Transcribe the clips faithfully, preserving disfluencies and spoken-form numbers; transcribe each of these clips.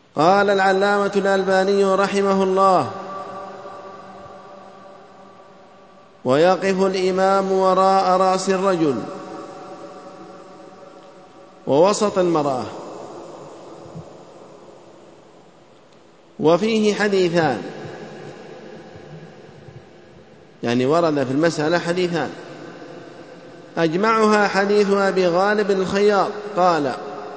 قال العلامة الألباني رحمه الله: ويقف الإمام وراء رأس الرجل ووسط المرأة. وفيه حديثان، يعني ورد في المسألة حديثان، أجمعها حديث أبي غالب الخياط قال،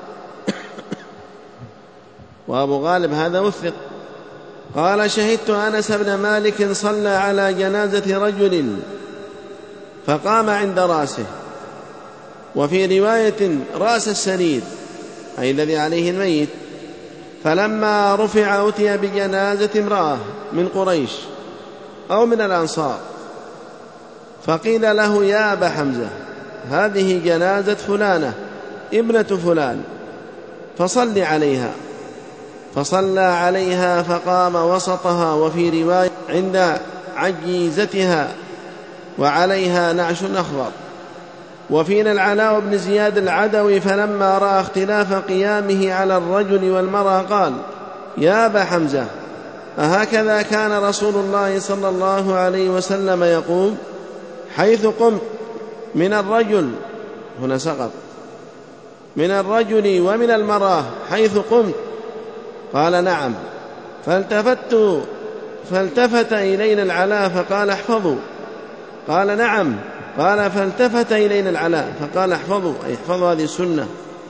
وأبو غالب هذا وثق، قال: شهدت أنس بن مالك صلى على جنازة رجل فقام عند رأسه، وفي رواية رأس السرير أي الذي عليه الميت، فلما رفع أتي بجنازة امرأة من قريش أو من الأنصار، فقيل له: يا أبا حمزة، هذه جنازة فلانة ابنة فلان، فصل عليها. فصلى عليها فقام وسطها، وفي رواية عند عجيزتها وعليها نعش أخضر. وفينا العلاء بن زياد العدوي فلما رأى اختلاف قيامه على الرجل والمرأة قال: يا أبا حمزة، أهكذا كان رسول الله صلى الله عليه وسلم يقوم؟ حيث قمت من الرجل، هنا سقط، من الرجل ومن المرأة حيث قمت. قال: نعم. فالتفت فالتفت إلينا العلاء فقال: احفظوا. قال: نعم. قال: فالتفت إلينا العلاء فقال: احفظوا، أي احفظوا هذه السنة،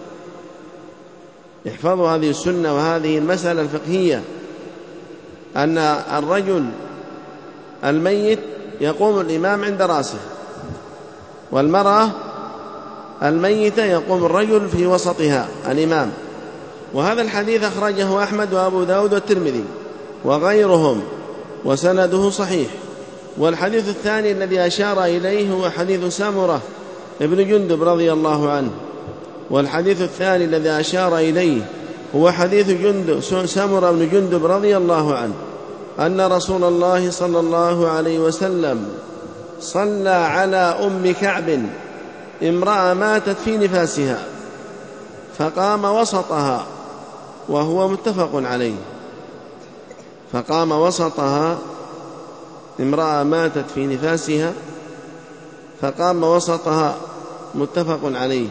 احفظوا هذه السنة وهذه المسألة الفقهية، أن الرجل الميت يقوم الإمام عند رأسه، والمرأة الميتة يقوم الرجل في وسطها الإمام. وهذا الحديث أخرجه أحمد وأبو داود والترمذي وغيرهم، وسنده صحيح. والحديث الثاني الذي أشار إليه هو حديث سمرة ابن جندب رضي الله عنه. والحديث الثاني الذي أشار إليه هو حديث جندب سمرة بن جندب رضي الله عنه أن رسول الله صلى الله عليه وسلم صلى على أم كعب امرأة ماتت في نفاسها، فقام وسطها، وهو متفق عليه. فقام وسطها، امرأة ماتت في نفاسها فقام وسطها، متفق عليه.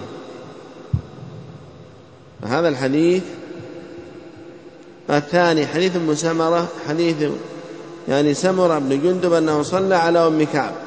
هذا الحديث الثاني حديث ابن سمرة، حديث يعني سمرة بن جندب أنه صلى على أم كعب،